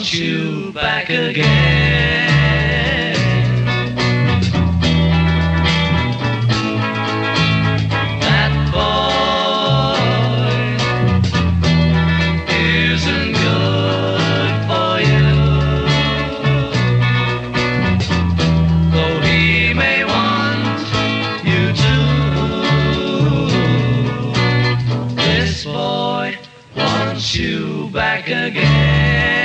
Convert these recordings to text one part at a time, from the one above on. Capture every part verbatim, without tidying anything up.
want you back again. That boy isn't good for you, though he may want you to. This boy wants you back again.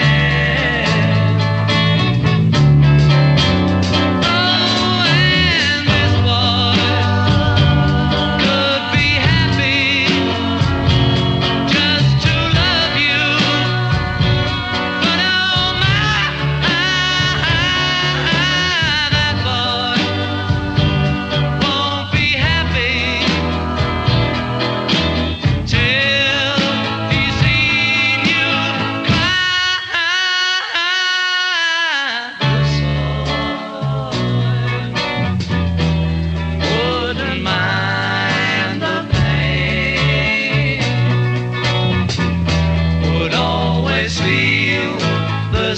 Feel the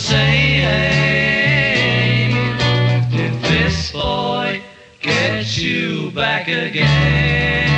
same if this boy gets you back again.